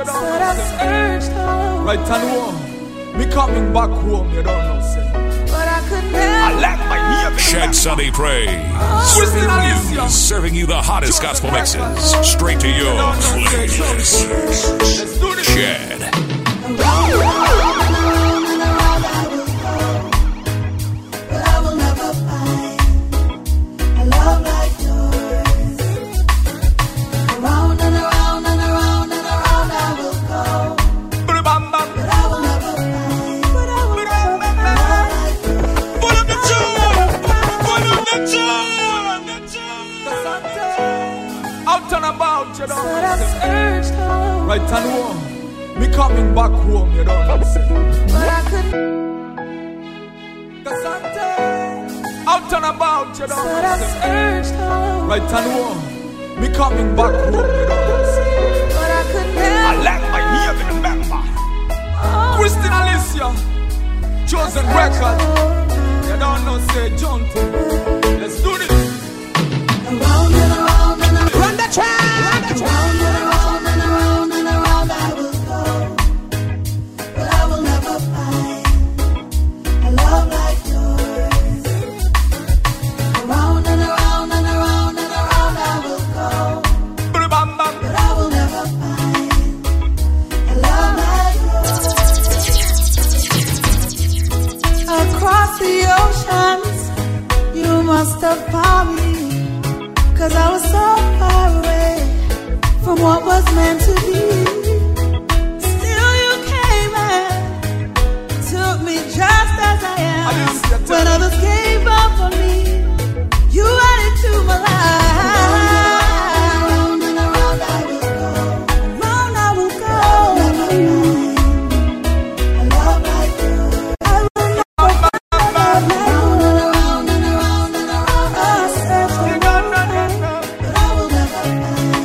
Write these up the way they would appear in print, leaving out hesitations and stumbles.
you don't know. Right and home, me coming back home, you don't know, say. But I could never. I like my ear. Shed Sunday Praise. Serving you the hottest gospel mixes. Straight to your playlist. Shed. Right and home, me coming back home, you don't know, say. But I could. Out and about, you don't know, say. Right and home, me coming back home, you don't know, say. But I could never. I like my ear, me remember. Christina Alicia, Chosen Record. You don't know, say, John. Let's do this. Around and around and around. Run the track. Around and around and around and around I will go, but I will never find a love like yours. Around and around and around and around I will go, but I will never find a love like yours. Across the oceans, you must have found me, 'cause I was so far away from what was meant to be. Still you came and took me just as I am. When others gave up on me, you added to my life. Round and around I will go. Round I will go. A love like you. I will never find a love like you. Round and around and around I search for one thing, but I will never find.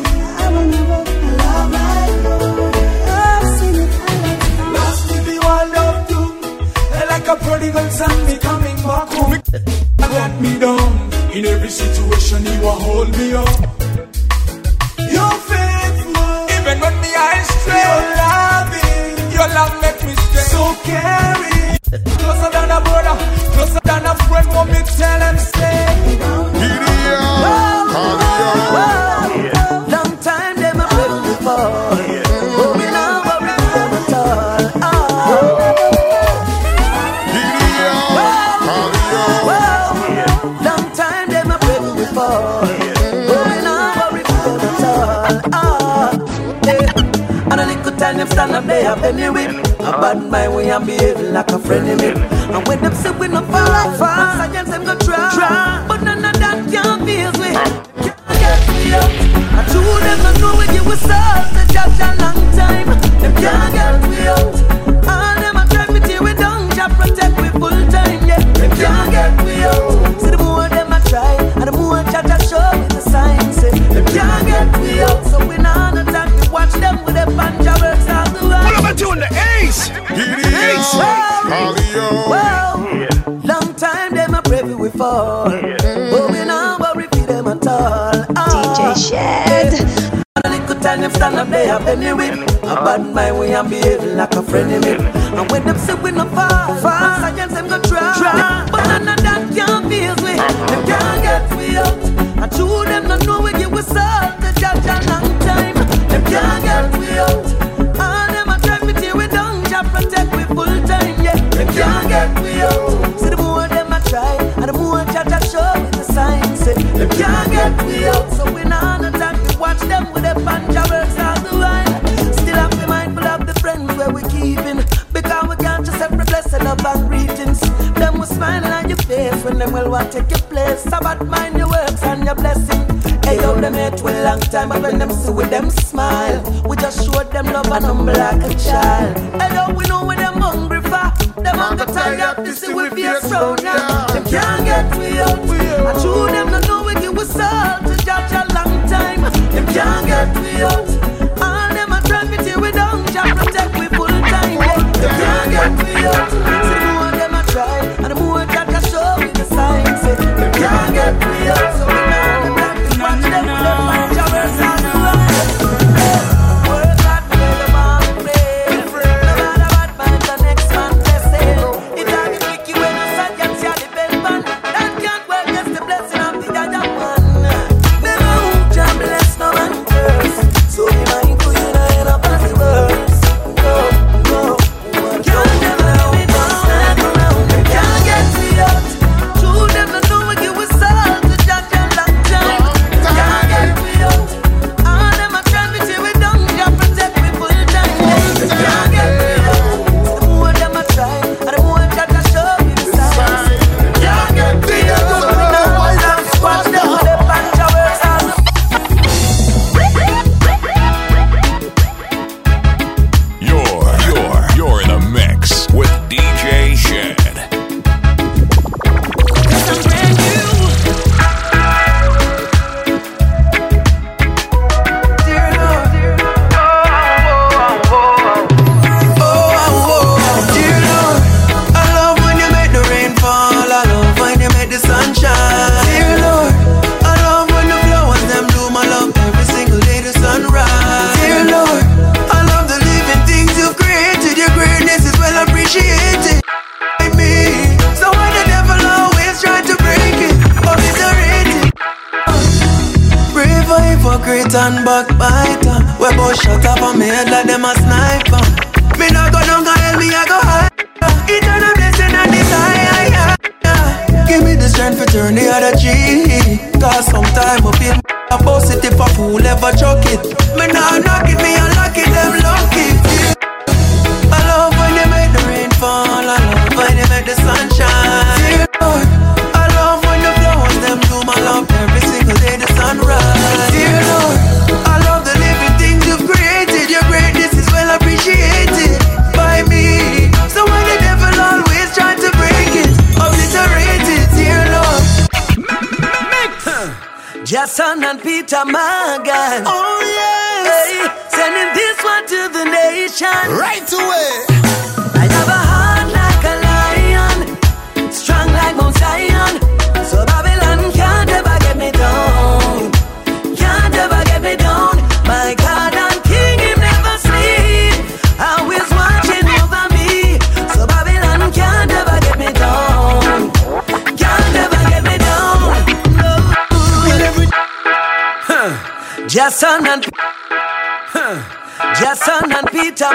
A prodigal son, me coming back home. Let me down. In every situation, you will hold me up. You're faithful, even when me eyes stray. You're loving, your love make me stay. So caring, closer than a brother, closer than a friend. Want me tell them stay. Long time they my friend before. But we now worry them at all. Long time they my friend before. But we now worry them at all. And a little time them stand up there have any whip. A bad mind we am behaving like a friend of me. And when them say we no far fast, against them go try. But none of that can feel me. Can't get me up. I told them I know we give we solve the judge a long time. Them can't get me out. All them a try to tear we down, just protect we full time. Yeah, them can't get me out. See the more them a try, and the more judge a show me the signs. Say them can't get me out. So we not no time to watch them with their panja works all the while. What am I doing? The Ace. Ace. Well, long time them a pray we fall, but we not worry for them at all. DJ Shed. A little time them stand up they have any whip. A bad mind we am behaving like a friend of me. And when them say we no far fast, against them go try. But none of that can feel me. Them can't get me out. I told them not know we give we solve the judge a long time. Them can't get me out. All them a try to tear we down, just protect we full time. Yeah, them can't get me out. See the more them a try, and the more judge a show me the signs. Say them can't get me out. So we not no time to watch them with their panja works all the while. Still have to be mindful of the friends where we keeping, because we can't just every blessing of our greetings. Them will smiling on your face when them will want to take your place. So bad mind your works and your blessing. Hey yo, them hate we long time, but when them see with them smile, we just show them love and humble like a child. Hey yo, we know where them hungry for. Them hunger tired to see we face round now. Them can't get me out. I told them to know we give we salt to judge a long time. Them can't get me out. All them a try to tear we down, just protect we full time. Yeah. Them can't get me out. See the more them a try, and the more that I show me the signs. Say them can't get me out. So we know them like to watch them with them mind jobbers on the run. Work hard for the man. hypocrite and backbiter. We both shut up on me head like them a sniper. Me not go down, hell me I go high. Eternal blessing and desire. Give me the strength to turn the other cheek. Cause sometime I feel a positive of who ever chuck it. Me not knock it, me unlock it, them lucky. I love when you make the rain fall. I love when you make the sun shine. I love when the flowers them bloom. I love every single day the sun rise. Dear Lord, I love the living things you've created. Your greatness is well appreciated by me. So when the devil always trying to break it, obliterate it, dear Lord. Jason and Peter Morgan. Oh yes. Hey, sending this one to the nation. Right away. I have a heart like a lion, strong like Mount Zion. So Babylon can't ever get me down. Can't ever get me down. My God and King, He never sleep. Always watching over me. So Babylon can't ever get me down. Can't ever get me down. No. Jason and Peter.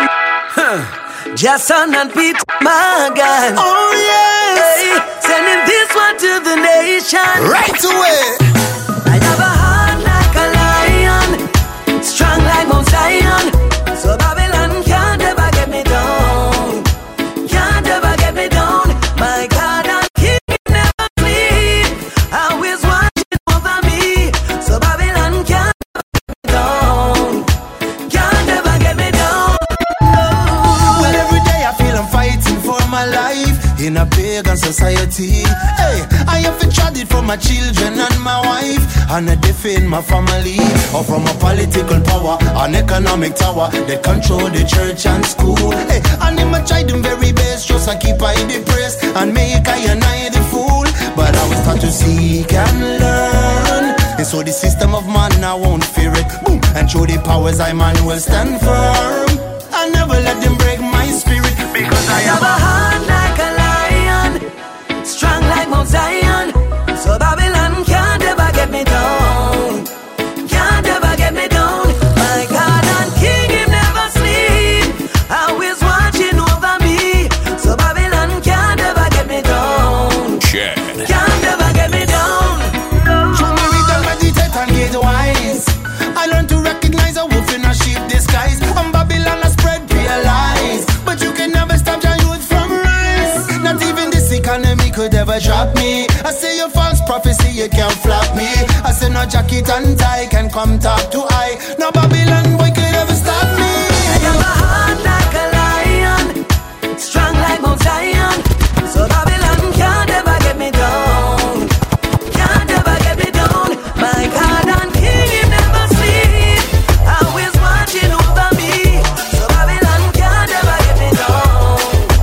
Jason and Peter Morgan. Oh yes. Hey, sending this one to the nation. Right away. I have a heart like a lion, strong like Mount Zion. So Babylon can't ever get me down. Can't ever get me down. My God and King never sleep. Always watching over me. So Babylon can't ever get me down. Can't ever get me down. Well, every day I feel I'm fighting for my life in a pagan society. Hey, I have to trade it for my children and my wife, and I defend my family, or from a political power, an economic tower that control the church and school. Hey, and them I try them very best just to keep I depressed and make I and I the fool. But I was taught to seek and learn, and so the system of man I won't fear it. Boom, and through the powers I man will stand firm. I never let them break my spirit, because I have a heart like a lion, strong like Mount Zion. So Babylon can't ever get me down. Can't ever get me down. My God and King, He never sleep. Always watching over me. So Babylon can't ever get me down. Chad. Can't ever get me down. Show me read, meditate and get wise. I learned to recognize a wolf in a sheep disguise. And Babylon has spread real lies, but you can never stop your youth from rise. Not even this economy could ever drop me. I say your false prophecy, you can't flop me. I say no jacket and tie can come top to eye. No Babylon boy could ever stop me. I have a heart like a lion, strong like Mount Zion. So Babylon can't ever get me down. Can't ever get me down. My God and King, He never sleep. Always watching over me. So Babylon can't ever get me down.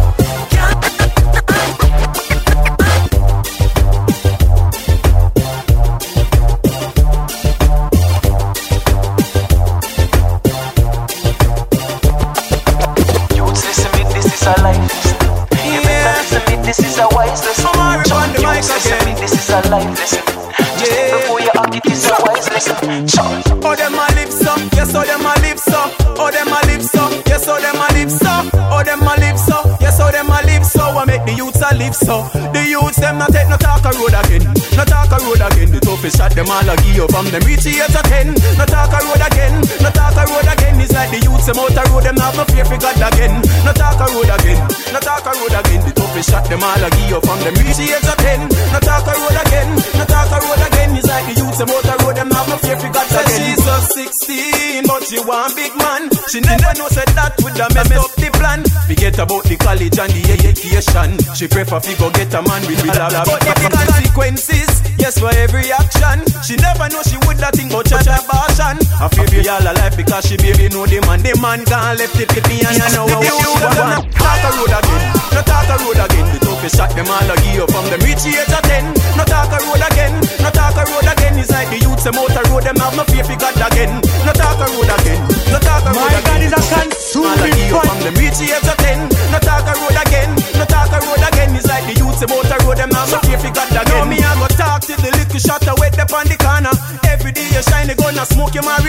Youths, listen me, this is a life lesson. You better listen me, this is a wise lesson. Youths, listen me, this is a life lesson. Just think before you act, it is a wise lesson. Oh, them a lips up, yes, oh, them a lips up. Oh, them a lips up, yes, oh, them a lips up. Oh, them a lips up, yes, oh, them a lips up. I make the youths a lips up. The youths, them not take no talk a road again. No talk a road again. The toughest shot, them all a give you from them reach 8 to 10. No talk a road again. No talk a road again. It's like the youths, them out a road, them have no fear for God again. No talk a road again. No talk a road again. The toughest shot, them all a give you from them reach 8 to 10. No talk a road again. No talk a road again. It's like the youths, them out a road, them have no fear for God again. She's just 16, but she want big man. She never know said that would have messed up the plan. Forget about the college and the education. She prefer to go get a man with blah blah. But the consequences, yes, for every action. She never know she would that thing but church abortion. I feel be all alive because she baby know the man. The man can't left it with me and you know what you want. Talk a road again, no talk a road again. The toughest shot them all a give you from them reach 8 to 10. No talk a road again, no talk a road again. It's like the youths them out a road, them have no fear for God again. No talk a road again, no talk a road again. My God is a consuming fire. From them reach 8 to 10. No talk a road again, no talk a road again. It's like the youths them out a road, them have no fear for God again. Now me I go talk till the little shot away up on the corner. Every day you shine the gun and smoke your marijuana.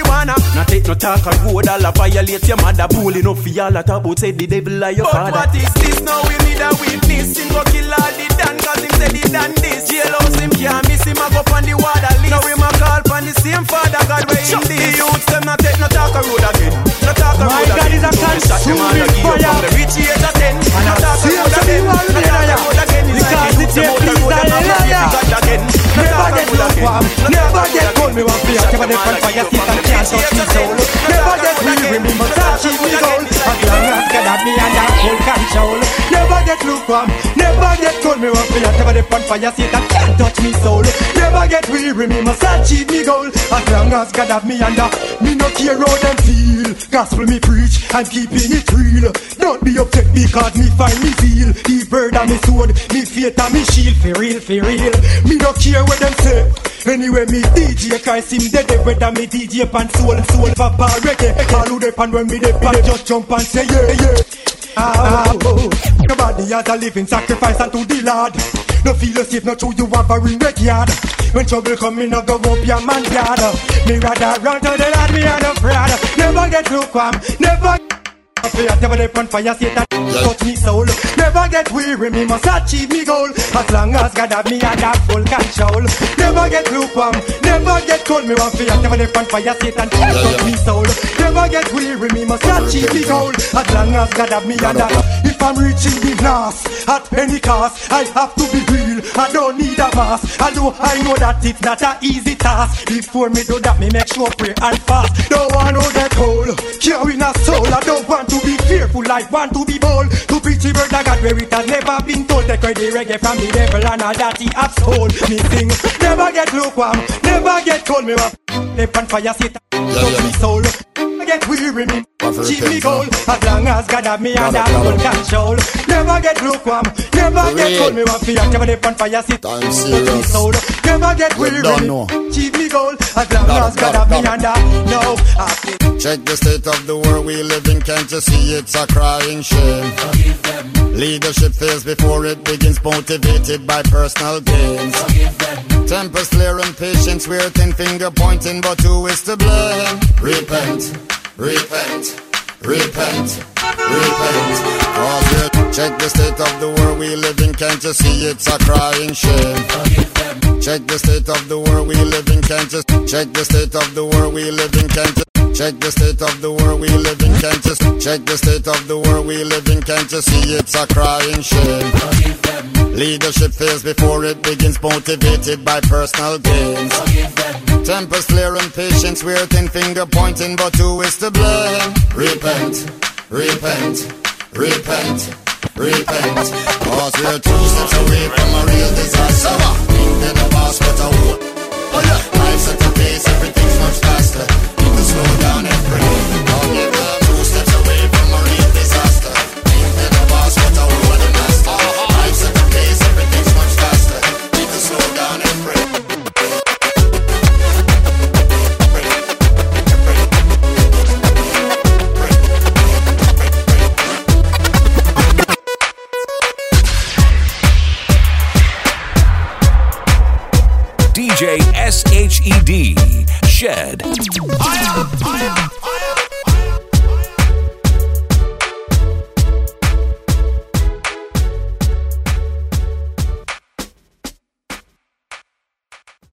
talk a road, all a violate your mother. Bull enough for y'all that about say the devil are your father. But what is this now? We need a witness. Him go kill all the Dan, cause him said he done this. Jailhouse him can't miss him, a go on the water list. Now him a call on the same father God where him this. The youths them not take no talk a road again. No talk a road again. My God is a consuming fire. From the rich age of 10. No talk a road again. No talk a road again. Because it's a freestyle. Never get no farm. Never get cold. Me want fear. Never get fire. Sit and can't touch me soul. Never get weary. Me must achieve me goal. As long as God have me under full control. Never get lukewarm. Never get cold. Me want fear. Never get fire. Sit and can't touch me soul. Never get weary. Me must achieve me goal. As long as God have me under. Me no care how them feel. Gospel me preach. I'm keeping it real. Don't be upset because me find me zeal. The bird and me sword. Me faith and me shield. For real, for real. Me no care what them say. Anyway, me DJ Christ him dead. Whether me DJ pan soul papa reggae. All who dey pan when me dey pan just jump and say yeah. Nobody has a living sacrifice unto the Lord. No feel you safe, no true you have a ring red yard. When trouble come in, no go up your man yard. Me rather run to the Lord, me and no fraud. Never get lukewarm, never never dey on fire, Satan touch me soul. Never get weary, me must achieve me goal. As long as God have me under full control. Never get lukewarm, never get cold. Me want fear, never dey on fire, Satan touch me soul. Never get weary, me must achieve me goal. As long as God have me under. If I'm reaching the glass at any cost, I have to be real. I don't need a mask. Although I know that it's not an easy task. Before me do that, me make sure pray and fast. Don't want to get cold, carrying a soul. I don't want to be fearful, I want to be bold. To preach the word of God where it has never been told. Take away the reggae from the devil and all that he has told me sing. Never get lukewarm, never get cold. Me want left on fire, Satan touch me soul. Never get weary, me achieve me goal. As long as God have me under full control. Never get lukewarm, never get cold. Me want fear, never left on fire, Satan touch me soul. Never get weary, me achieve me goal. As long as God have me under. No, check the state of the world we live in, can't you see it's a crying shame? Forgive them. Leadership fails before it begins, motivated by personal gains. Forgive them. Tempers flare and patience, we're thin finger pointing, but who is to blame? Repent, repent, repent, repent. Check the state of the world we live in, can't you see it's a crying shame? Forgive them. Check the state of the world we live in, can't you? Check the state of the world we live in, can't you? Check the state of the world we live in, can't you? Check the state of the world we live in, can't you see it's a crying shame? Forgive them. Leadership fails before it begins, motivated by personal gains. Forgive them. Tempers flare and patience, we're thin finger pointing, but who is to blame? Repent, repent, repent, repent. Cause we're 2 steps away from a real disaster. Think the boss, but a wood. Oh yeah, life's at a pace, everything's much faster. Slow down and pray. Don't give up. 2 steps away from a real disaster. Think that the boss, but I will the master. Life's at the pace, everything's much faster. Need to slow down and pray. DJ SHED Shed. I am.